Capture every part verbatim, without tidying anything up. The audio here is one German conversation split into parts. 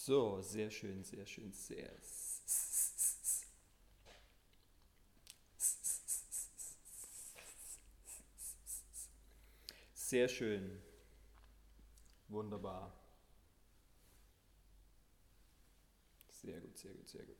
So, sehr schön, sehr schön, sehr. Sehr schön. Wunderbar. Sehr gut, sehr gut, sehr gut.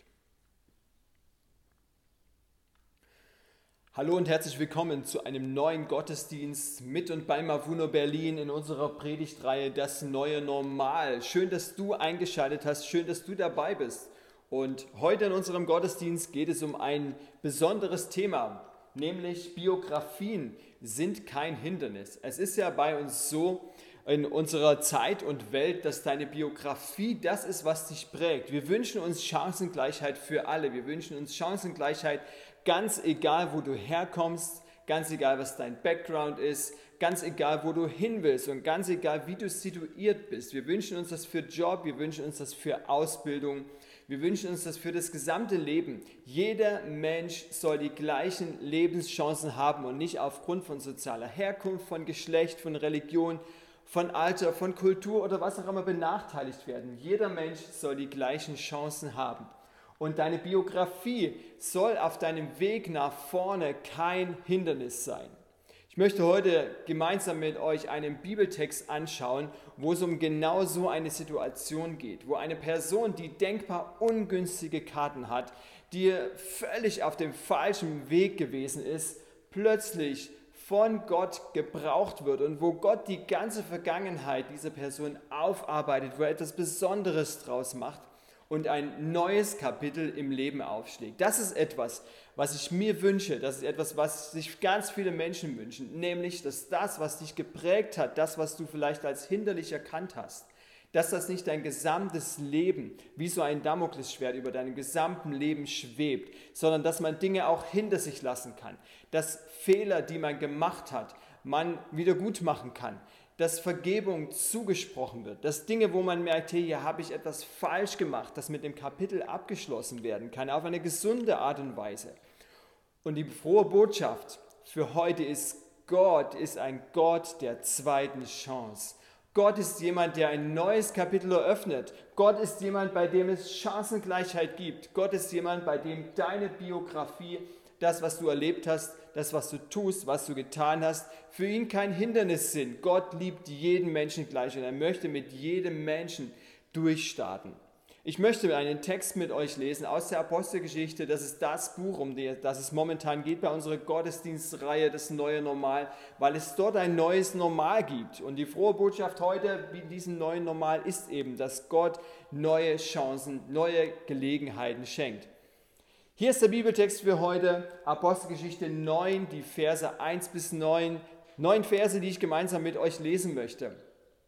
Hallo und herzlich willkommen zu einem neuen Gottesdienst mit und bei Mavuno Berlin in unserer Predigtreihe Das neue Normal. Schön, dass du eingeschaltet hast, schön, dass du dabei bist. Und heute in unserem Gottesdienst geht es um ein besonderes Thema, nämlich Biografien sind kein Hindernis. Es ist ja bei uns so in unserer Zeit und Welt, dass deine Biografie das ist, was dich prägt. Wir wünschen uns Chancengleichheit für alle. Wir wünschen uns Chancengleichheit, ganz egal, wo du herkommst, ganz egal, was dein Background ist, ganz egal, wo du hin willst und ganz egal, wie du situiert bist. Wir wünschen uns das für Job, wir wünschen uns das für Ausbildung, wir wünschen uns das für das gesamte Leben. Jeder Mensch soll die gleichen Lebenschancen haben und nicht aufgrund von sozialer Herkunft, von Geschlecht, von Religion, von Alter, von Kultur oder was auch immer benachteiligt werden. Jeder Mensch soll die gleichen Chancen haben. Und deine Biografie soll auf deinem Weg nach vorne kein Hindernis sein. Ich möchte heute gemeinsam mit euch einen Bibeltext anschauen, wo es um genau so eine Situation geht, wo eine Person, die denkbar ungünstige Karten hat, die völlig auf dem falschen Weg gewesen ist, plötzlich von Gott gebraucht wird und wo Gott die ganze Vergangenheit dieser Person aufarbeitet, wo er etwas Besonderes draus macht und ein neues Kapitel im Leben aufschlägt. Das ist etwas, was ich mir wünsche, das ist etwas, was sich ganz viele Menschen wünschen, nämlich, dass das, was dich geprägt hat, das, was du vielleicht als hinderlich erkannt hast, dass das nicht dein gesamtes Leben wie so ein Damoklesschwert über deinem gesamten Leben schwebt, sondern dass man Dinge auch hinter sich lassen kann, dass Fehler, die man gemacht hat, man wieder gut machen kann, dass Vergebung zugesprochen wird, dass Dinge, wo man merkt, hey, hier habe ich etwas falsch gemacht, dass mit dem Kapitel abgeschlossen werden kann, auf eine gesunde Art und Weise. Und die frohe Botschaft für heute ist, Gott ist ein Gott der zweiten Chance. Gott ist jemand, der ein neues Kapitel eröffnet. Gott ist jemand, bei dem es Chancengleichheit gibt. Gott ist jemand, bei dem deine Biografie, das, was du erlebt hast, das, was du tust, was du getan hast, für ihn kein Hindernis sind. Gott liebt jeden Menschen gleich und er möchte mit jedem Menschen durchstarten. Ich möchte einen Text mit euch lesen aus der Apostelgeschichte. Das ist das Buch, um das es momentan geht bei unserer Gottesdienstreihe, das neue Normal, weil es dort ein neues Normal gibt. Und die frohe Botschaft heute, wie diesem neuen Normal, ist eben, dass Gott neue Chancen, neue Gelegenheiten schenkt. Hier ist der Bibeltext für heute, Apostelgeschichte neun, die Verse eins bis neun. Neun Verse, die ich gemeinsam mit euch lesen möchte.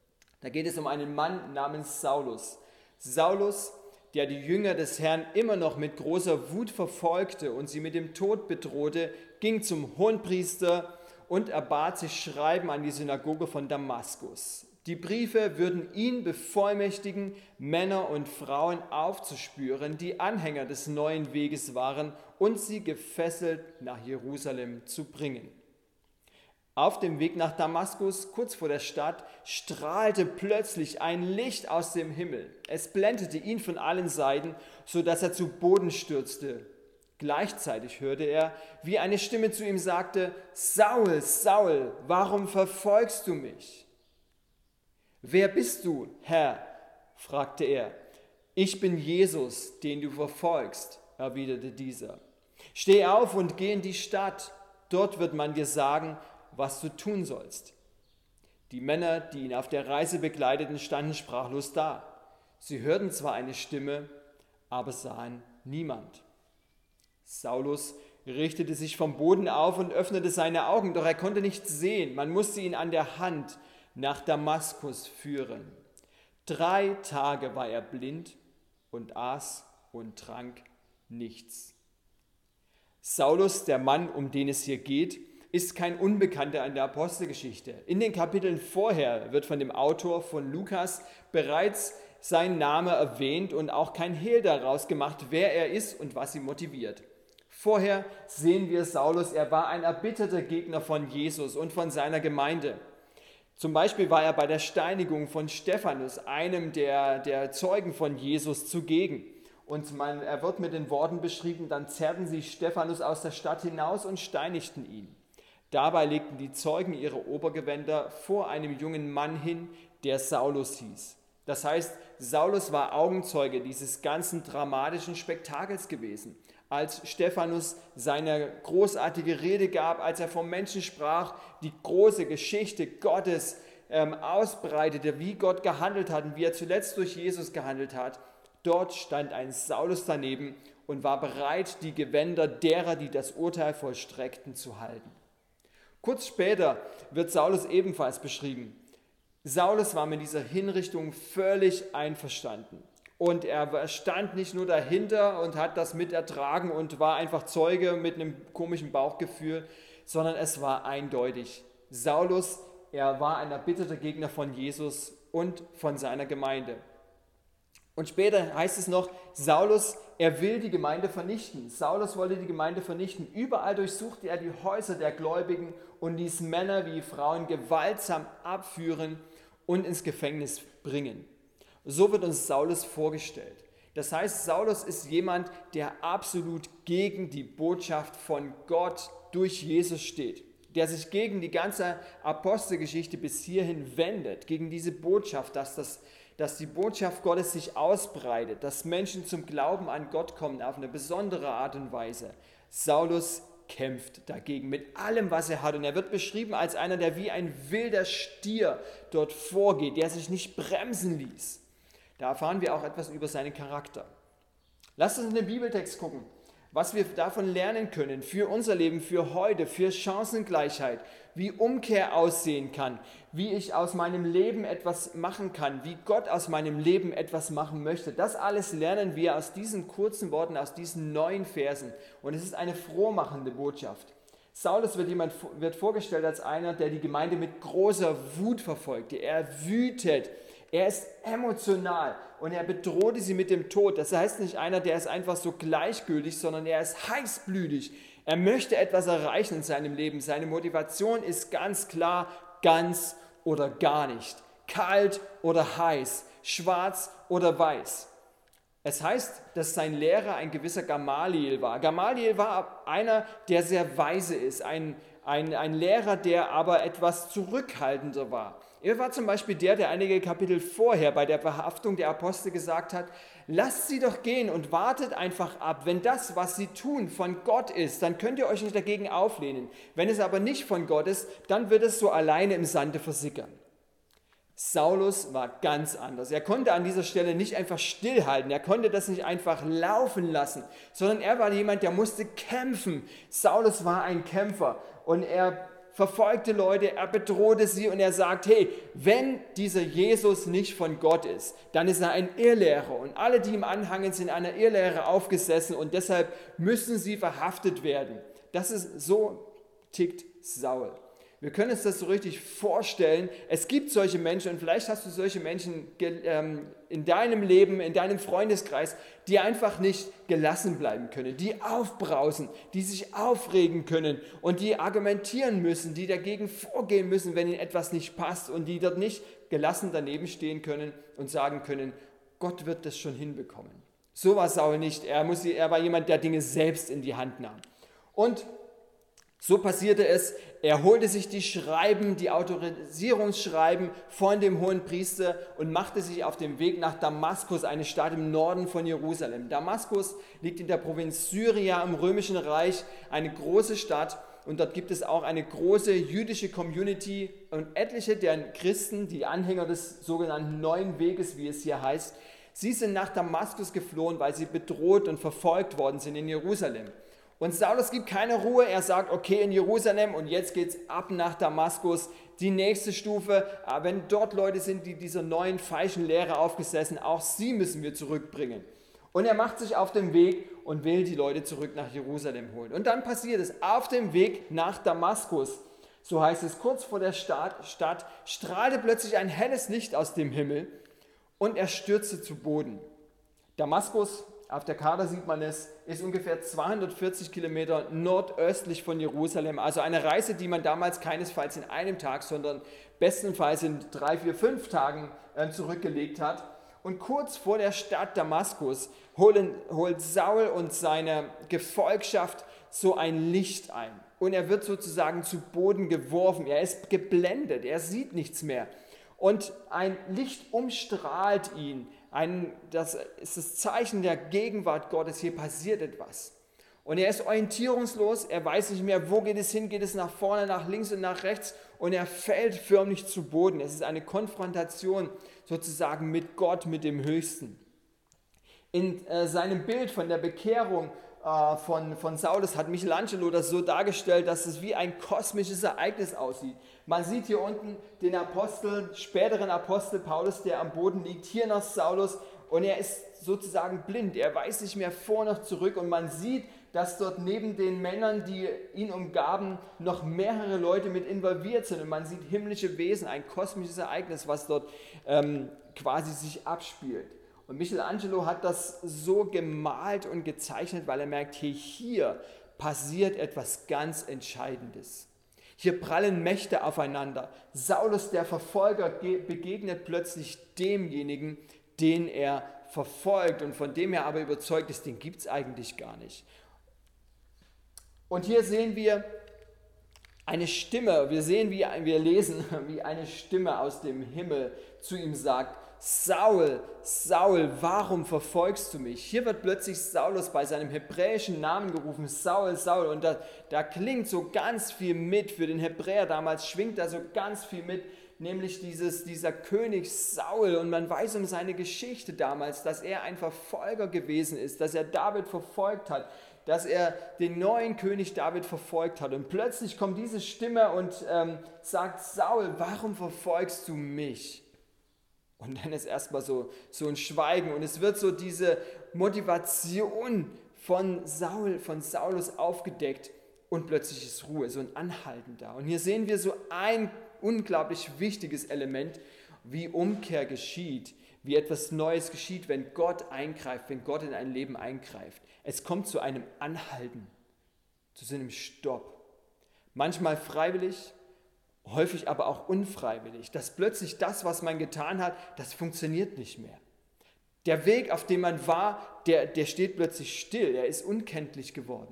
Da geht es um einen Mann namens Saulus. Saulus, der die Jünger des Herrn immer noch mit großer Wut verfolgte und sie mit dem Tod bedrohte, ging zum Hohenpriester und erbat sich Schreiben an die Synagoge von Damaskus. Die Briefe würden ihn bevollmächtigen, Männer und Frauen aufzuspüren, die Anhänger des neuen Weges waren, und sie gefesselt nach Jerusalem zu bringen. Auf dem Weg nach Damaskus, kurz vor der Stadt, strahlte plötzlich ein Licht aus dem Himmel. Es blendete ihn von allen Seiten, sodass er zu Boden stürzte. Gleichzeitig hörte er, wie eine Stimme zu ihm sagte: Saul, Saul, warum verfolgst du mich? Wer bist du, Herr? Fragte er. Ich bin Jesus, den du verfolgst, erwiderte dieser. Steh auf und geh in die Stadt, dort wird man dir sagen, was du tun sollst. Die Männer, die ihn auf der Reise begleiteten, standen sprachlos da. Sie hörten zwar eine Stimme, aber sahen niemand. Saulus richtete sich vom Boden auf und öffnete seine Augen, doch er konnte nichts sehen. Man musste ihn an der Hand nach Damaskus führen. Drei Tage war er blind und aß und trank nichts. Saulus, der Mann, um den es hier geht, ist kein Unbekannter in der Apostelgeschichte. In den Kapiteln vorher wird von dem Autor von Lukas bereits sein Name erwähnt und auch kein Hehl daraus gemacht, wer er ist und was ihn motiviert. Vorher sehen wir Saulus, er war ein erbitterter Gegner von Jesus und von seiner Gemeinde. Zum Beispiel war er bei der Steinigung von Stephanus, einem der, der Zeugen von Jesus, zugegen. Und man, er wird mit den Worten beschrieben, dann zerrten sie Stephanus aus der Stadt hinaus und steinigten ihn. Dabei legten die Zeugen ihre Obergewänder vor einem jungen Mann hin, der Saulus hieß. Das heißt, Saulus war Augenzeuge dieses ganzen dramatischen Spektakels gewesen. Als Stephanus seine großartige Rede gab, als er vom Menschen sprach, die große Geschichte Gottes ähm, ausbreitete, wie Gott gehandelt hat und wie er zuletzt durch Jesus gehandelt hat, dort stand ein Saulus daneben und war bereit, die Gewänder derer, die das Urteil vollstreckten, zu halten. Kurz später wird Saulus ebenfalls beschrieben. Saulus war mit dieser Hinrichtung völlig einverstanden. Und er stand nicht nur dahinter und hat das mit ertragen und war einfach Zeuge mit einem komischen Bauchgefühl, sondern es war eindeutig. Saulus, er war ein erbitterter Gegner von Jesus und von seiner Gemeinde. Und später heißt es noch, Saulus, er will die Gemeinde vernichten. Saulus wollte die Gemeinde vernichten. Überall durchsuchte er die Häuser der Gläubigen und ließ Männer wie Frauen gewaltsam abführen und ins Gefängnis bringen. So wird uns Saulus vorgestellt. Das heißt, Saulus ist jemand, der absolut gegen die Botschaft von Gott durch Jesus steht, der sich gegen die ganze Apostelgeschichte bis hierhin wendet, gegen diese Botschaft, dass, das, dass die Botschaft Gottes sich ausbreitet, dass Menschen zum Glauben an Gott kommen auf eine besondere Art und Weise. Saulus kämpft dagegen mit allem, was er hat. Und er wird beschrieben als einer, der wie ein wilder Stier dort vorgeht, der sich nicht bremsen ließ. Da erfahren wir auch etwas über seinen Charakter. Lasst uns in den Bibeltext gucken, was wir davon lernen können für unser Leben, für heute, für Chancengleichheit, wie Umkehr aussehen kann, wie ich aus meinem Leben etwas machen kann, wie Gott aus meinem Leben etwas machen möchte. Das alles lernen wir aus diesen kurzen Worten, aus diesen neun Versen. Und es ist eine frohmachende Botschaft. Saulus wird, jemand, wird vorgestellt als einer, der die Gemeinde mit großer Wut verfolgte. Er wütet. Er ist emotional und er bedrohte sie mit dem Tod. Das heißt nicht einer, der ist einfach so gleichgültig, sondern er ist heißblütig. Er möchte etwas erreichen in seinem Leben. Seine Motivation ist ganz klar, ganz oder gar nicht. Kalt oder heiß, schwarz oder weiß. Es heißt, dass sein Lehrer ein gewisser Gamaliel war. Gamaliel war einer, der sehr weise ist, ein, ein, ein Lehrer, der aber etwas zurückhaltender war. Er war zum Beispiel der, der einige Kapitel vorher bei der Verhaftung der Apostel gesagt hat, lasst sie doch gehen und wartet einfach ab. Wenn das, was sie tun, von Gott ist, dann könnt ihr euch nicht dagegen auflehnen. Wenn es aber nicht von Gott ist, dann wird es so alleine im Sande versickern. Saulus war ganz anders. Er konnte an dieser Stelle nicht einfach stillhalten, er konnte das nicht einfach laufen lassen, sondern er war jemand, der musste kämpfen. Saulus war ein Kämpfer und er verfolgte Leute, er bedrohte sie und er sagt, hey, wenn dieser Jesus nicht von Gott ist, dann ist er ein Irrlehrer und alle, die ihm anhangen, sind einer Irrlehre aufgesessen und deshalb müssen sie verhaftet werden. Das ist, so tickt Saul. Wir können uns das so richtig vorstellen. Es gibt solche Menschen und vielleicht hast du solche Menschen in deinem Leben, in deinem Freundeskreis, die einfach nicht gelassen bleiben können, die aufbrausen, die sich aufregen können und die argumentieren müssen, die dagegen vorgehen müssen, wenn ihnen etwas nicht passt und die dort nicht gelassen daneben stehen können und sagen können, Gott wird das schon hinbekommen. So war Saul nicht. Er, muss, er war jemand, der Dinge selbst in die Hand nahm. Und so passierte es, er holte sich die Schreiben, die Autorisierungsschreiben von dem Hohenpriester und machte sich auf den Weg nach Damaskus, eine Stadt im Norden von Jerusalem. Damaskus liegt in der Provinz Syria im Römischen Reich, eine große Stadt und dort gibt es auch eine große jüdische Community und etliche der Christen, die Anhänger des sogenannten Neuen Weges, wie es hier heißt, sie sind nach Damaskus geflohen, weil sie bedroht und verfolgt worden sind in Jerusalem. Und Saulus gibt keine Ruhe, er sagt, okay, in Jerusalem und jetzt geht's ab nach Damaskus, die nächste Stufe, aber wenn dort Leute sind, die dieser neuen falschen Lehre aufgesessen, auch sie müssen wir zurückbringen. Und er macht sich auf den Weg und will die Leute zurück nach Jerusalem holen. Und dann passiert es, auf dem Weg nach Damaskus, so heißt es, kurz vor der Stadt, Stadt strahlte plötzlich ein helles Licht aus dem Himmel und er stürzte zu Boden. Damaskus auf der Karte sieht man es, ist ungefähr zweihundertvierzig Kilometer nordöstlich von Jerusalem. Also eine Reise, die man damals keinesfalls in einem Tag, sondern bestenfalls in drei, vier, fünf Tagen äh, zurückgelegt hat. Und kurz vor der Stadt Damaskus holen, holt Saul und seine Gefolgschaft so ein Licht ein. Und er wird sozusagen zu Boden geworfen. Er ist geblendet, er sieht nichts mehr. Und ein Licht umstrahlt ihn. Ein, das ist das Zeichen der Gegenwart Gottes. Hier passiert etwas. Und er ist orientierungslos. Er weiß nicht mehr, wo geht es hin. Geht es nach vorne, nach links und nach rechts. Und er fällt förmlich zu Boden. Es ist eine Konfrontation sozusagen mit Gott, mit dem Höchsten. In äh, seinem Bild von der Bekehrung äh, von, von Saulus hat Michelangelo das so dargestellt, dass es wie ein kosmisches Ereignis aussieht. Man sieht hier unten den Apostel, späteren Apostel Paulus, der am Boden liegt, hier noch Saulus, und er ist sozusagen blind, er weiß nicht mehr vor noch zurück, und man sieht, dass dort neben den Männern, die ihn umgaben, noch mehrere Leute mit involviert sind, und man sieht himmlische Wesen, ein kosmisches Ereignis, was dort ähm, quasi sich abspielt. Und Michelangelo hat das so gemalt und gezeichnet, weil er merkt, hey, hier passiert etwas ganz Entscheidendes. Hier prallen Mächte aufeinander. Saulus, der Verfolger, begegnet plötzlich demjenigen, den er verfolgt und von dem er aber überzeugt ist, den gibt es eigentlich gar nicht. Und hier sehen wir eine Stimme, wir sehen, wie wir lesen, wie eine Stimme aus dem Himmel zu ihm sagt: Saul, Saul, warum verfolgst du mich? Hier wird plötzlich Saulus bei seinem hebräischen Namen gerufen, Saul, Saul, und da, da klingt so ganz viel mit, für den Hebräer damals schwingt da so ganz viel mit, nämlich dieses, dieser König Saul, und man weiß um seine Geschichte damals, dass er ein Verfolger gewesen ist, dass er David verfolgt hat, dass er den neuen König David verfolgt hat, und plötzlich kommt diese Stimme und ähm, sagt: Saul, warum verfolgst du mich? Und dann ist erstmal so, so ein Schweigen, und es wird so diese Motivation von Saul, von Saulus aufgedeckt, und plötzlich ist Ruhe, so ein Anhalten da. Und hier sehen wir so ein unglaublich wichtiges Element, wie Umkehr geschieht, wie etwas Neues geschieht, wenn Gott eingreift, wenn Gott in ein Leben eingreift. Es kommt zu einem Anhalten, zu so einem Stopp. Manchmal freiwillig, häufig aber auch unfreiwillig, dass plötzlich das, was man getan hat, das funktioniert nicht mehr. Der Weg, auf dem man war, der, der steht plötzlich still, er ist unkenntlich geworden.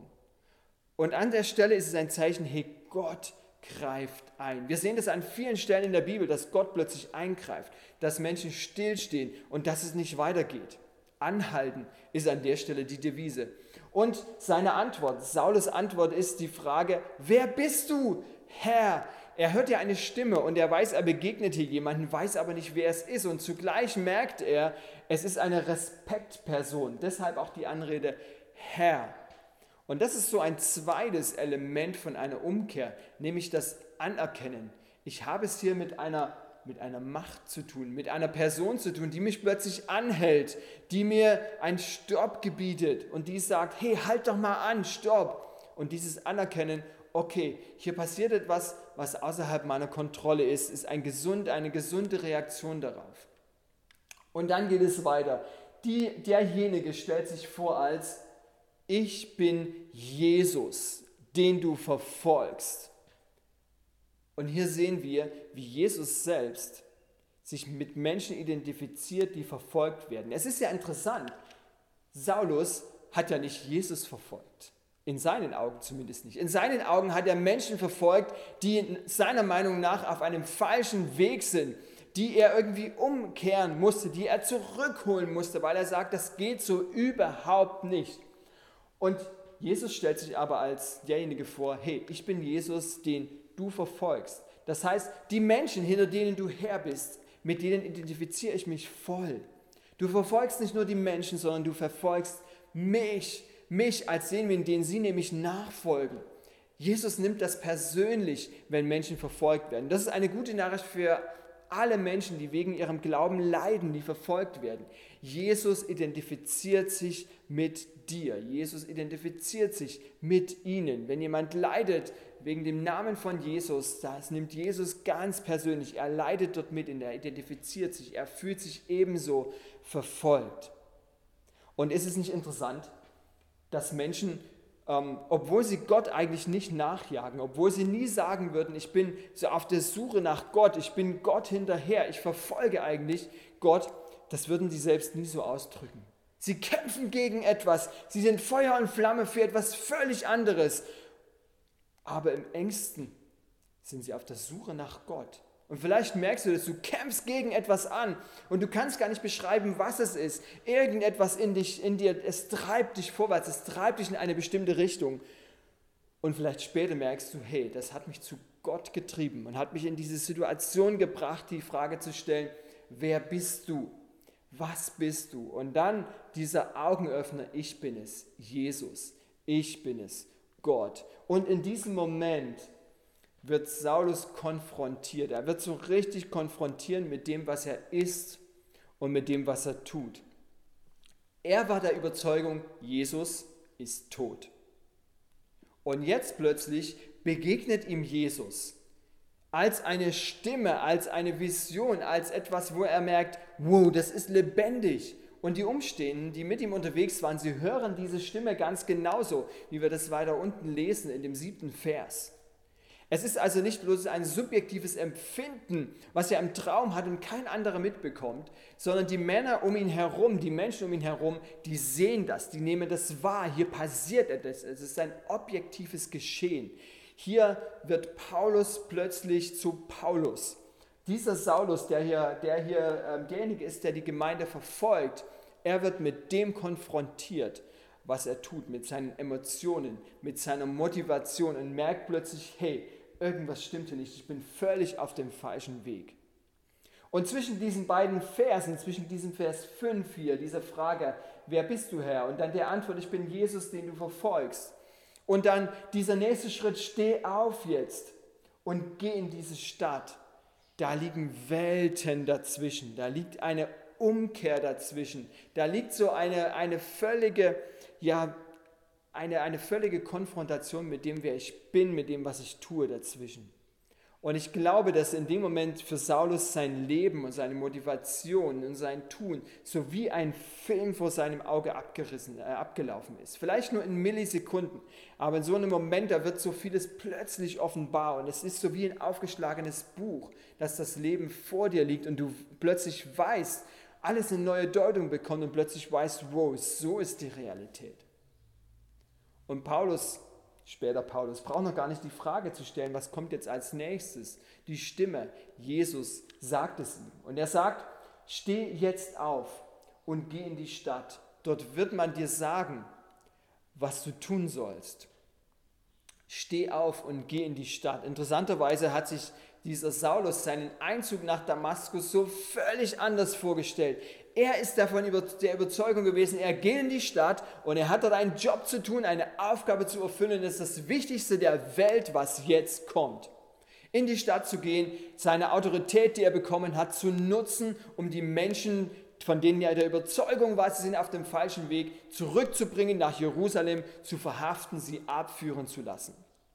Und an der Stelle ist es ein Zeichen, hey, Gott greift ein. Wir sehen das an vielen Stellen in der Bibel, dass Gott plötzlich eingreift, dass Menschen stillstehen und dass es nicht weitergeht. Anhalten ist an der Stelle die Devise. Und seine Antwort, Saulus Antwort ist die Frage: Wer bist du, Herr? Er hört ja eine Stimme und er weiß, er begegnet hier jemanden, weiß aber nicht, wer es ist. Und zugleich merkt er, es ist eine Respektperson. Deshalb auch die Anrede Herr. Und das ist so ein zweites Element von einer Umkehr, nämlich das Anerkennen. Ich habe es hier mit einer, mit einer Macht zu tun, mit einer Person zu tun, die mich plötzlich anhält, die mir einen Stopp gebietet und die sagt: Hey, halt doch mal an, stopp. Und dieses Anerkennen: Okay, hier passiert etwas, was außerhalb meiner Kontrolle ist, ist ein gesund, eine gesunde Reaktion darauf. Und dann geht es weiter. Die, derjenige stellt sich vor als: Ich bin Jesus, den du verfolgst. Und hier sehen wir, wie Jesus selbst sich mit Menschen identifiziert, die verfolgt werden. Es ist ja interessant, Saulus hat ja nicht Jesus verfolgt. In seinen Augen zumindest nicht. In seinen Augen hat er Menschen verfolgt, die seiner Meinung nach auf einem falschen Weg sind, die er irgendwie umkehren musste, die er zurückholen musste, weil er sagt, das geht so überhaupt nicht. Und Jesus stellt sich aber als derjenige vor: Hey, ich bin Jesus, den du verfolgst. Das heißt, die Menschen, hinter denen du her bist, mit denen identifiziere ich mich voll. Du verfolgst nicht nur die Menschen, sondern du verfolgst mich, mich als den, den sie nämlich nachfolgen. Jesus nimmt das persönlich, wenn Menschen verfolgt werden. Das ist eine gute Nachricht für alle Menschen, die wegen ihrem Glauben leiden, die verfolgt werden. Jesus identifiziert sich mit dir. Jesus identifiziert sich mit ihnen. Wenn jemand leidet wegen dem Namen von Jesus, das nimmt Jesus ganz persönlich. Er leidet dort mit, er identifiziert sich, er fühlt sich ebenso verfolgt. Und ist es nicht interessant, dass Menschen, ähm, obwohl sie Gott eigentlich nicht nachjagen, obwohl sie nie sagen würden, ich bin so auf der Suche nach Gott, ich bin Gott hinterher, ich verfolge eigentlich Gott, das würden sie selbst nie so ausdrücken. Sie kämpfen gegen etwas, sie sind Feuer und Flamme für etwas völlig anderes, aber im engsten sind sie auf der Suche nach Gott. Und vielleicht merkst du das, du kämpfst gegen etwas an und du kannst gar nicht beschreiben, was es ist. Irgendetwas in, dich, in dir, es treibt dich vorwärts, es treibt dich in eine bestimmte Richtung. Und vielleicht später merkst du, hey, das hat mich zu Gott getrieben und hat mich in diese Situation gebracht, die Frage zu stellen, wer bist du? Was bist du? Und dann dieser Augenöffner, ich bin es, Jesus, ich bin es, Gott. Und in diesem Moment wird Saulus konfrontiert. Er wird so richtig konfrontieren mit dem, was er ist und mit dem, was er tut. Er war der Überzeugung, Jesus ist tot. Und jetzt plötzlich begegnet ihm Jesus als eine Stimme, als eine Vision, als etwas, wo er merkt, wow, das ist lebendig. Und die Umstehenden, die mit ihm unterwegs waren, sie hören diese Stimme ganz genauso, wie wir das weiter unten lesen in dem siebten Vers. Es ist also nicht bloß ein subjektives Empfinden, was er im Traum hat und kein anderer mitbekommt, sondern die Männer um ihn herum, die Menschen um ihn herum, die sehen das, die nehmen das wahr. Hier passiert etwas, es ist ein objektives Geschehen. Hier wird Paulus plötzlich zu Paulus. Dieser Saulus, der hier, der hier äh, derjenige ist, der die Gemeinde verfolgt, er wird mit dem konfrontiert, was er tut, mit seinen Emotionen, mit seiner Motivation und merkt plötzlich, hey, irgendwas stimmt hier nicht, ich bin völlig auf dem falschen Weg. Und zwischen diesen beiden Versen, zwischen diesem Vers fünf hier, dieser Frage, wer bist du, Herr? Und dann der Antwort, ich bin Jesus, den du verfolgst. Und dann dieser nächste Schritt, steh auf jetzt und geh in diese Stadt. Da liegen Welten dazwischen, da liegt eine Umkehr dazwischen, da liegt so eine, eine völlige, ja, eine, eine völlige Konfrontation mit dem, wer ich bin, mit dem, was ich tue dazwischen. Und ich glaube, dass in dem Moment für Saulus sein Leben und seine Motivation und sein Tun so wie ein Film vor seinem Auge abgerissen, äh, abgelaufen ist. Vielleicht nur in Millisekunden, aber in so einem Moment, da wird so vieles plötzlich offenbar und es ist so wie ein aufgeschlagenes Buch, dass das Leben vor dir liegt und du plötzlich weißt, alles eine neue Deutung bekommt und plötzlich weißt, wow, so ist die Realität. Und Paulus, später Paulus, braucht noch gar nicht die Frage zu stellen, was kommt jetzt als nächstes? Die Stimme, Jesus sagt es ihm. Und er sagt, steh jetzt auf und geh in die Stadt. Dort wird man dir sagen, was du tun sollst. Steh auf und geh in die Stadt. Interessanterweise hat sich dieser Saulus seinen Einzug nach Damaskus so völlig anders vorgestellt. Er ist davon über, der Überzeugung gewesen, er geht in die Stadt und er hat dort einen Job zu tun, eine Aufgabe zu erfüllen. Das ist das Wichtigste der Welt, was jetzt kommt. In die Stadt zu gehen, seine Autorität, die er bekommen hat, zu nutzen, um die Menschen, von denen er der Überzeugung war, sie sind auf dem falschen Weg, zurückzubringen nach Jerusalem, zu verhaften, sie abführen zu lassen.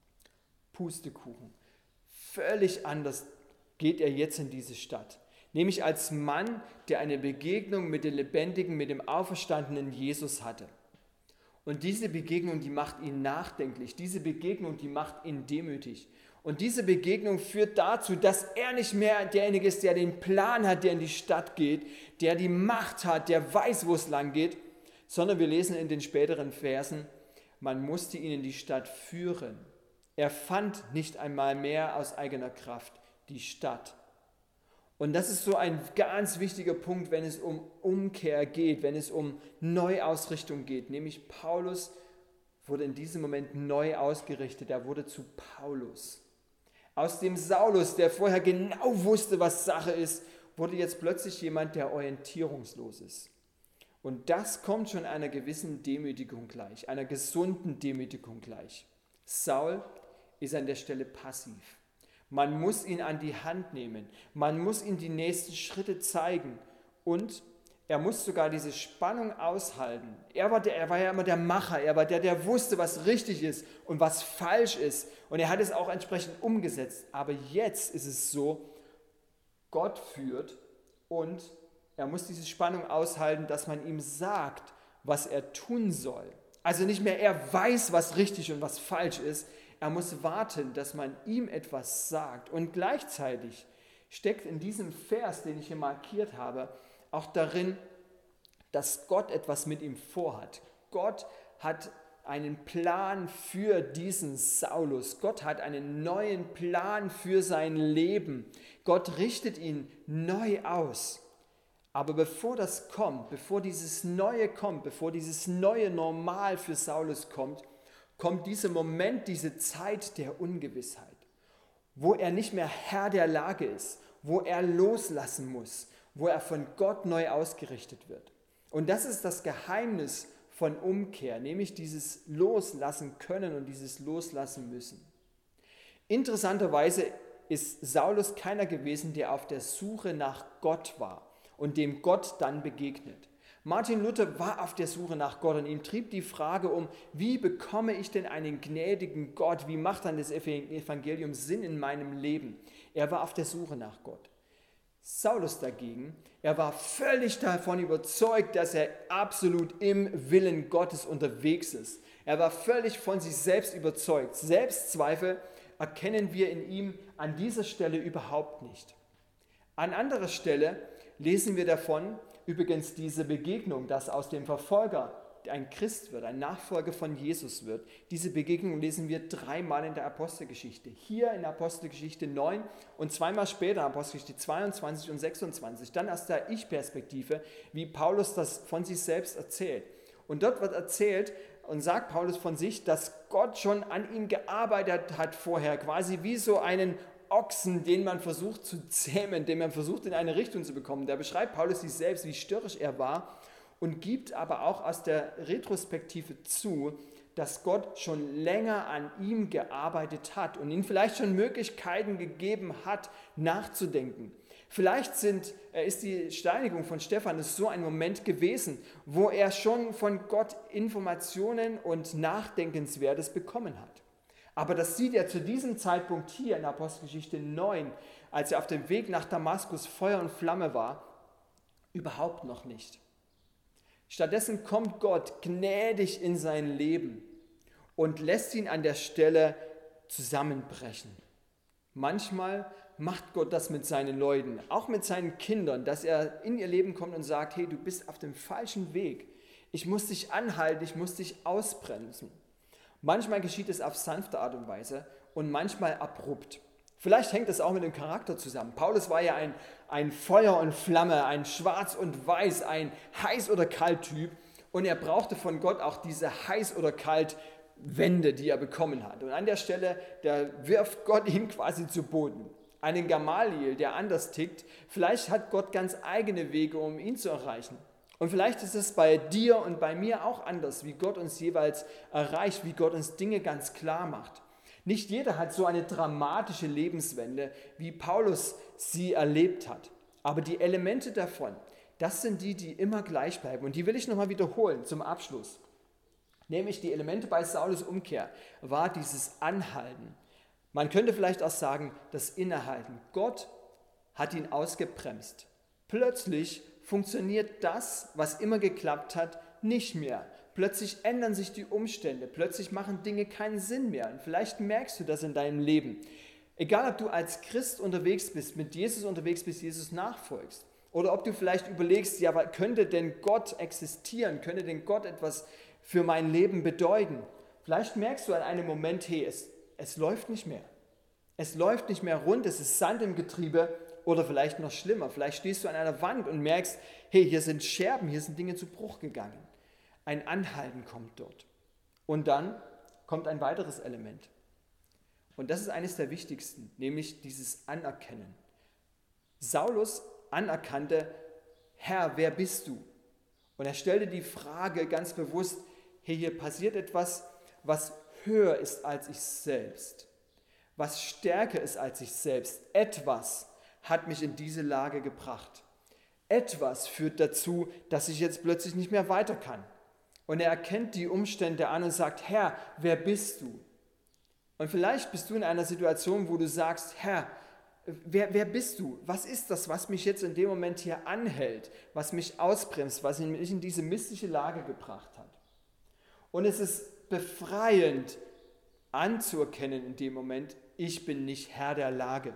Pustekuchen. Völlig anders geht er jetzt in diese Stadt. Nämlich als Mann, der eine Begegnung mit dem lebendigen, mit dem auferstandenen Jesus hatte. Und diese Begegnung, die macht ihn nachdenklich. Diese Begegnung, die macht ihn demütig. Und diese Begegnung führt dazu, dass er nicht mehr derjenige ist, der den Plan hat, der in die Stadt geht, der die Macht hat, der weiß, wo es lang geht, sondern wir lesen in den späteren Versen, man musste ihn in die Stadt führen. Er fand nicht einmal mehr aus eigener Kraft die Stadt. Und das ist so ein ganz wichtiger Punkt, wenn es um Umkehr geht, wenn es um Neuausrichtung geht. Nämlich Paulus wurde in diesem Moment neu ausgerichtet. Er wurde zu Paulus. Aus dem Saulus, der vorher genau wusste, was Sache ist, wurde jetzt plötzlich jemand, der orientierungslos ist. Und das kommt schon einer gewissen Demütigung gleich, einer gesunden Demütigung gleich. Saul ist an der Stelle passiv. Man muss ihn an die Hand nehmen. Man muss ihm die nächsten Schritte zeigen. Und er muss sogar diese Spannung aushalten. Er war, der, er war ja immer der Macher. Er war der, der wusste, was richtig ist und was falsch ist. Und er hat es auch entsprechend umgesetzt. Aber jetzt ist es so, Gott führt und er muss diese Spannung aushalten, dass man ihm sagt, was er tun soll. Also nicht mehr er weiß, was richtig und was falsch ist. Er muss warten, dass man ihm etwas sagt. Und gleichzeitig steckt in diesem Vers, den ich hier markiert habe, auch darin, dass Gott etwas mit ihm vorhat. Gott hat einen Plan für diesen Saulus. Gott hat einen neuen Plan für sein Leben. Gott richtet ihn neu aus. Aber bevor das kommt, bevor dieses Neue kommt, bevor dieses neue Normal für Saulus kommt, kommt dieser Moment, diese Zeit der Ungewissheit, wo er nicht mehr Herr der Lage ist, wo er loslassen muss, wo er von Gott neu ausgerichtet wird. Und das ist das Geheimnis von Umkehr, nämlich dieses Loslassen können und dieses Loslassen müssen. Interessanterweise ist Saulus keiner gewesen, der auf der Suche nach Gott war und dem Gott dann begegnet. Martin Luther war auf der Suche nach Gott und ihm trieb die Frage um, wie bekomme ich denn einen gnädigen Gott? Wie macht dann das Evangelium Sinn in meinem Leben? Er war auf der Suche nach Gott. Saulus dagegen, er war völlig davon überzeugt, dass er absolut im Willen Gottes unterwegs ist. Er war völlig von sich selbst überzeugt. Selbstzweifel erkennen wir in ihm an dieser Stelle überhaupt nicht. An anderer Stelle lesen wir davon, übrigens diese Begegnung, dass aus dem Verfolger ein Christ wird, ein Nachfolger von Jesus wird. Diese Begegnung lesen wir dreimal in der Apostelgeschichte. Hier in der Apostelgeschichte neun und zweimal später in der Apostelgeschichte zweiundzwanzig und sechsundzwanzig. Dann aus der Ich-Perspektive, wie Paulus das von sich selbst erzählt. Und dort wird erzählt und sagt Paulus von sich, dass Gott schon an ihm gearbeitet hat vorher, quasi wie so einen Ochsen, den man versucht zu zähmen, den man versucht in eine Richtung zu bekommen. Da beschreibt Paulus sich selbst, wie störrisch er war und gibt aber auch aus der Retrospektive zu, dass Gott schon länger an ihm gearbeitet hat und ihm vielleicht schon Möglichkeiten gegeben hat, nachzudenken. Vielleicht sind, ist die Steinigung von Stephanus so ein Moment gewesen, wo er schon von Gott Informationen und Nachdenkenswertes bekommen hat. Aber das sieht er zu diesem Zeitpunkt hier in Apostelgeschichte neun, als er auf dem Weg nach Damaskus Feuer und Flamme war, überhaupt noch nicht. Stattdessen kommt Gott gnädig in sein Leben und lässt ihn an der Stelle zusammenbrechen. Manchmal macht Gott das mit seinen Leuten, auch mit seinen Kindern, dass er in ihr Leben kommt und sagt, hey, du bist auf dem falschen Weg. Ich muss dich anhalten, ich muss dich ausbremsen. Manchmal geschieht es auf sanfte Art und Weise und manchmal abrupt. Vielleicht hängt das auch mit dem Charakter zusammen. Paulus war ja ein, ein Feuer und Flamme, ein Schwarz und Weiß, ein Heiß- oder Kalt-Typ. Und er brauchte von Gott auch diese Heiß- oder Kalt-Wende, die er bekommen hat. Und an der Stelle, da wirft Gott ihn quasi zu Boden. Einen Gamaliel, der anders tickt, vielleicht hat Gott ganz eigene Wege, um ihn zu erreichen. Und vielleicht ist es bei dir und bei mir auch anders, wie Gott uns jeweils erreicht, wie Gott uns Dinge ganz klar macht. Nicht jeder hat so eine dramatische Lebenswende, wie Paulus sie erlebt hat. Aber die Elemente davon, das sind die, die immer gleich bleiben. Und die will ich nochmal wiederholen zum Abschluss. Nämlich die Elemente bei Saulus Umkehr war dieses Anhalten. Man könnte vielleicht auch sagen, das Innehalten. Gott hat ihn ausgebremst. Plötzlich funktioniert das, was immer geklappt hat, nicht mehr. Plötzlich ändern sich die Umstände, plötzlich machen Dinge keinen Sinn mehr. Und vielleicht merkst du das in deinem Leben. Egal, ob du als Christ unterwegs bist, mit Jesus unterwegs bist, Jesus nachfolgst. Oder ob du vielleicht überlegst, ja, könnte denn Gott existieren? Könnte denn Gott etwas für mein Leben bedeuten? Vielleicht merkst du an einem Moment, hey, es, es läuft nicht mehr. Es läuft nicht mehr rund, es ist Sand im Getriebe. Oder vielleicht noch schlimmer, vielleicht stehst du an einer Wand und merkst, hey, hier sind Scherben, hier sind Dinge zu Bruch gegangen. Ein Anhalten kommt dort. Und dann kommt ein weiteres Element. Und das ist eines der wichtigsten, nämlich dieses Anerkennen. Saulus anerkannte, Herr, wer bist du? Und er stellte die Frage ganz bewusst, hey, hier passiert etwas, was höher ist als ich selbst, was stärker ist als ich selbst, etwas hat mich in diese Lage gebracht. Etwas führt dazu, dass ich jetzt plötzlich nicht mehr weiter kann. Und er erkennt die Umstände an und sagt, Herr, wer bist du? Und vielleicht bist du in einer Situation, wo du sagst, Herr, wer, wer bist du? Was ist das, was mich jetzt in dem Moment hier anhält, was mich ausbremst, was mich in diese missliche Lage gebracht hat? Und es ist befreiend anzuerkennen in dem Moment, ich bin nicht Herr der Lage.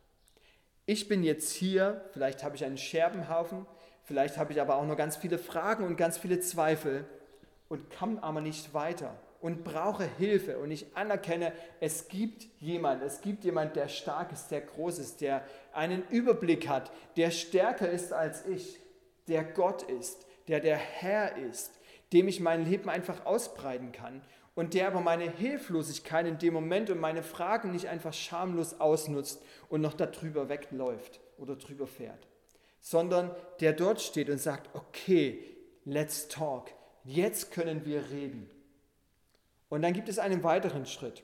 Ich bin jetzt hier, vielleicht habe ich einen Scherbenhaufen, vielleicht habe ich aber auch noch ganz viele Fragen und ganz viele Zweifel und komme aber nicht weiter und brauche Hilfe. Und ich anerkenne, es gibt jemand, es gibt jemand, der stark ist, der groß ist, der einen Überblick hat, der stärker ist als ich, der Gott ist, der der Herr ist, dem ich mein Leben einfach ausbreiten kann und der aber meine Hilflosigkeit in dem Moment und meine Fragen nicht einfach schamlos ausnutzt und noch darüber wegläuft oder drüber fährt, sondern der dort steht und sagt, okay, let's talk, jetzt können wir reden. Und dann gibt es einen weiteren Schritt.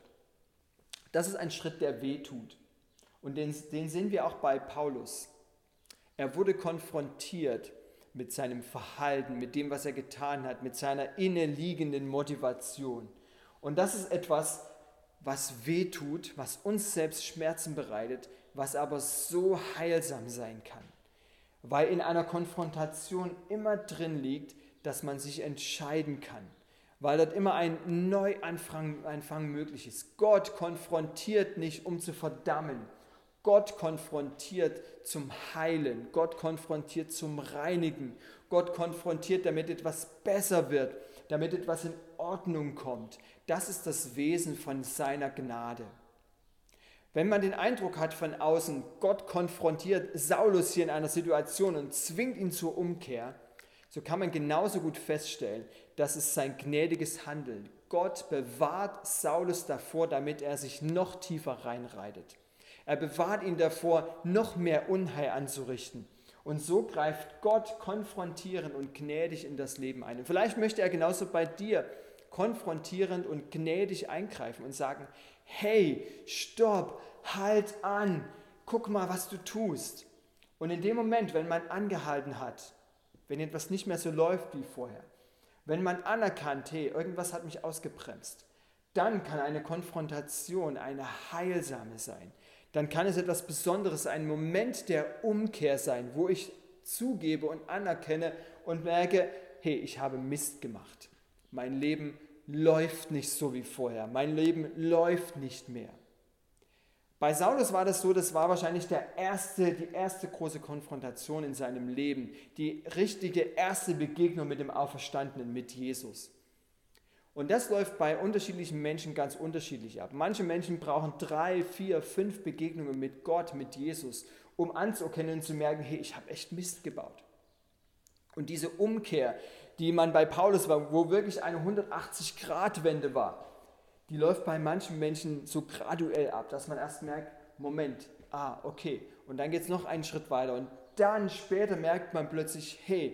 Das ist ein Schritt, der weh tut. Und den, den sehen wir auch bei Paulus. Er wurde konfrontiert mit seinem Verhalten, mit dem, was er getan hat, mit seiner innenliegenden Motivation. Und das ist etwas, was weh tut, was uns selbst Schmerzen bereitet, was aber so heilsam sein kann. Weil in einer Konfrontation immer drin liegt, dass man sich entscheiden kann. Weil dort immer ein Neuanfang Anfang möglich ist. Gott konfrontiert nicht, um zu verdammen. Gott konfrontiert zum Heilen. Gott konfrontiert zum Reinigen. Gott konfrontiert, damit etwas besser wird, damit etwas in Ordnung kommt. Das ist das Wesen von seiner Gnade. Wenn man den Eindruck hat von außen, Gott konfrontiert Saulus hier in einer Situation und zwingt ihn zur Umkehr, so kann man genauso gut feststellen, dass es sein gnädiges Handeln. Gott bewahrt Saulus davor, damit er sich noch tiefer reinreitet. Er bewahrt ihn davor, noch mehr Unheil anzurichten. Und so greift Gott konfrontierend und gnädig in das Leben ein. Und vielleicht möchte er genauso bei dir konfrontierend und gnädig eingreifen und sagen, hey, stopp, halt an, guck mal, was du tust. Und in dem Moment, wenn man angehalten hat, wenn etwas nicht mehr so läuft wie vorher, wenn man anerkannt, hey, irgendwas hat mich ausgebremst, dann kann eine Konfrontation eine heilsame sein. Dann kann es etwas Besonderes, ein Moment der Umkehr sein, wo ich zugebe und anerkenne und merke, hey, ich habe Mist gemacht. Mein Leben läuft nicht so wie vorher. Mein Leben läuft nicht mehr. Bei Saulus war das so, das war wahrscheinlich der erste, die erste große Konfrontation in seinem Leben, die richtige erste Begegnung mit dem Auferstandenen, mit Jesus. Und das läuft bei unterschiedlichen Menschen ganz unterschiedlich ab. Manche Menschen brauchen drei, vier, fünf Begegnungen mit Gott, mit Jesus, um anzuerkennen und zu merken, hey, ich habe echt Mist gebaut. Und diese Umkehr, die man bei Paulus war, wo wirklich eine hundertachtzig-Grad-Wende war, die läuft bei manchen Menschen so graduell ab, dass man erst merkt, Moment, ah, okay. Und dann geht es noch einen Schritt weiter. Und dann später merkt man plötzlich, hey,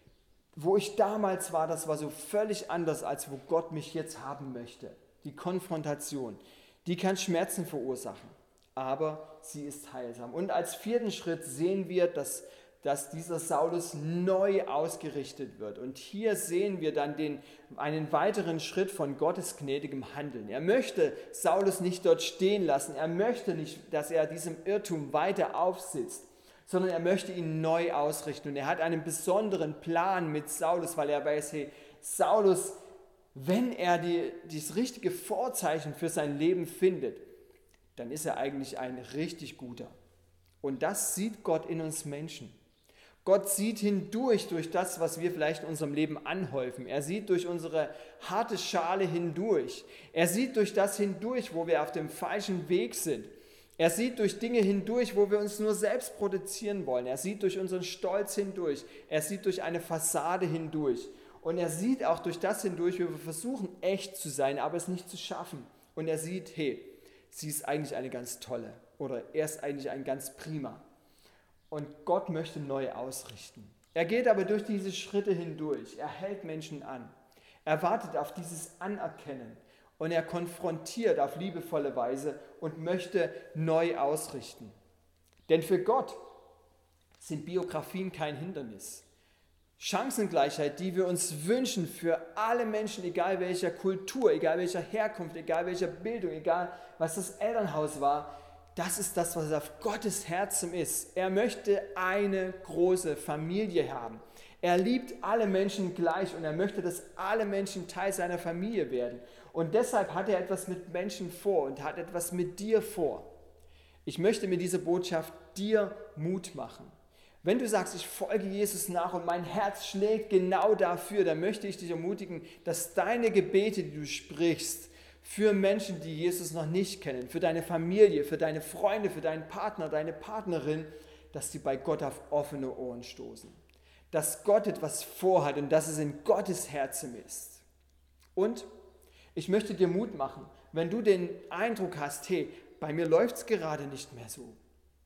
wo ich damals war, das war so völlig anders, als wo Gott mich jetzt haben möchte. Die Konfrontation, die kann Schmerzen verursachen, aber sie ist heilsam. Und als vierten Schritt sehen wir, dass dass dieser Saulus neu ausgerichtet wird. Und hier sehen wir dann den, einen weiteren Schritt von Gottes gnädigem Handeln. Er möchte Saulus nicht dort stehen lassen. Er möchte nicht, dass er diesem Irrtum weiter aufsitzt, sondern er möchte ihn neu ausrichten. Und er hat einen besonderen Plan mit Saulus, weil er weiß, hey, Saulus, wenn er die, das richtige Vorzeichen für sein Leben findet, dann ist er eigentlich ein richtig guter. Und das sieht Gott in uns Menschen. Gott sieht hindurch, durch das, was wir vielleicht in unserem Leben anhäufen. Er sieht durch unsere harte Schale hindurch. Er sieht durch das hindurch, wo wir auf dem falschen Weg sind. Er sieht durch Dinge hindurch, wo wir uns nur selbst produzieren wollen. Er sieht durch unseren Stolz hindurch. Er sieht durch eine Fassade hindurch. Und er sieht auch durch das hindurch, wie wir versuchen, echt zu sein, aber es nicht zu schaffen. Und er sieht, hey, sie ist eigentlich eine ganz tolle oder er ist eigentlich ein ganz prima. Und Gott möchte neu ausrichten. Er geht aber durch diese Schritte hindurch. Er hält Menschen an. Er wartet auf dieses Anerkennen. Und er konfrontiert auf liebevolle Weise und möchte neu ausrichten. Denn für Gott sind Biografien kein Hindernis. Chancengleichheit, die wir uns wünschen für alle Menschen, egal welcher Kultur, egal welcher Herkunft, egal welcher Bildung, egal was das Elternhaus war, das ist das, was auf Gottes Herzen ist. Er möchte eine große Familie haben. Er liebt alle Menschen gleich und er möchte, dass alle Menschen Teil seiner Familie werden. Und deshalb hat er etwas mit Menschen vor und hat etwas mit dir vor. Ich möchte mit dieser Botschaft dir Mut machen. Wenn du sagst, ich folge Jesus nach und mein Herz schlägt genau dafür, dann möchte ich dich ermutigen, dass deine Gebete, die du sprichst, für Menschen, die Jesus noch nicht kennen, für deine Familie, für deine Freunde, für deinen Partner, deine Partnerin, dass die bei Gott auf offene Ohren stoßen. Dass Gott etwas vorhat und dass es in Gottes Herzen ist. Und ich möchte dir Mut machen, wenn du den Eindruck hast, hey, bei mir läuft es gerade nicht mehr so.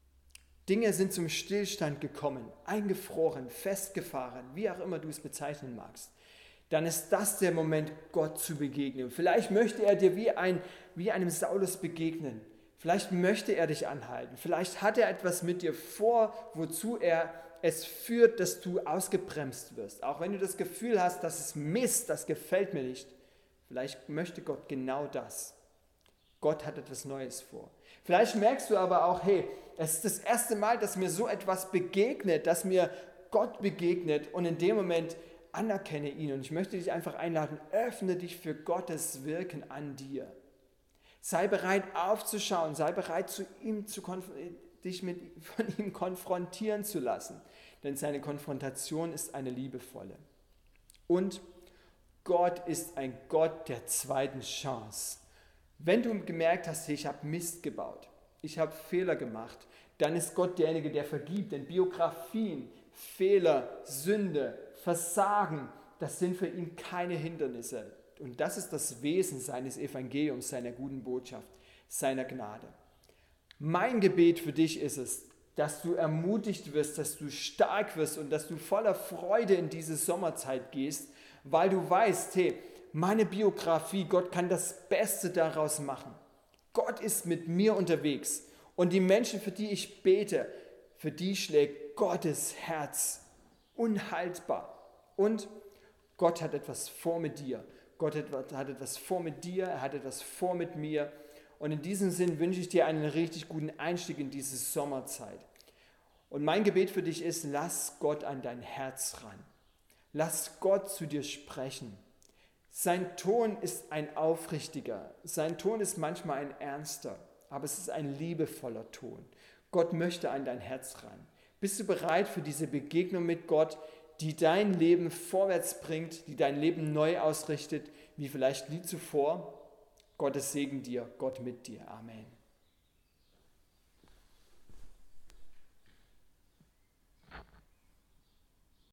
Dinge sind zum Stillstand gekommen, eingefroren, festgefahren, wie auch immer du es bezeichnen magst. Dann ist das der Moment, Gott zu begegnen. Vielleicht möchte er dir wie, ein, wie einem Saulus begegnen. Vielleicht möchte er dich anhalten. Vielleicht hat er etwas mit dir vor, wozu er es führt, dass du ausgebremst wirst. Auch wenn du das Gefühl hast, das ist Mist, das gefällt mir nicht. Vielleicht möchte Gott genau das. Gott hat etwas Neues vor. Vielleicht merkst du aber auch, hey, es ist das erste Mal, dass mir so etwas begegnet, dass mir Gott begegnet und in dem Moment anerkenne ihn. Und ich möchte dich einfach einladen, öffne dich für Gottes Wirken an dir. Sei bereit aufzuschauen, sei bereit, zu ihm zu konf- dich mit, von ihm konfrontieren zu lassen. Denn seine Konfrontation ist eine liebevolle. Und Gott ist ein Gott der zweiten Chance. Wenn du gemerkt hast, hey, ich habe Mist gebaut, ich habe Fehler gemacht, dann ist Gott derjenige, der vergibt. Denn Biografien, Fehler, Sünde, Versagen, das sind für ihn keine Hindernisse. Und das ist das Wesen seines Evangeliums, seiner guten Botschaft, seiner Gnade. Mein Gebet für dich ist es, dass du ermutigt wirst, dass du stark wirst und dass du voller Freude in diese Sommerzeit gehst, weil du weißt, hey, meine Biografie, Gott kann das Beste daraus machen. Gott ist mit mir unterwegs und die Menschen, für die ich bete, für die schlägt Gottes Herz unhaltbar. Und Gott hat etwas vor mit dir. Gott hat etwas vor mit dir, er hat etwas vor mit mir. Und in diesem Sinn wünsche ich dir einen richtig guten Einstieg in diese Sommerzeit. Und mein Gebet für dich ist, lass Gott an dein Herz ran. Lass Gott zu dir sprechen. Sein Ton ist ein aufrichtiger, sein Ton ist manchmal ein ernster, aber es ist ein liebevoller Ton. Gott möchte an dein Herz ran. Bist du bereit für diese Begegnung mit Gott, die dein Leben vorwärts bringt, die dein Leben neu ausrichtet, wie vielleicht nie zuvor? Gottes Segen dir, Gott mit dir. Amen.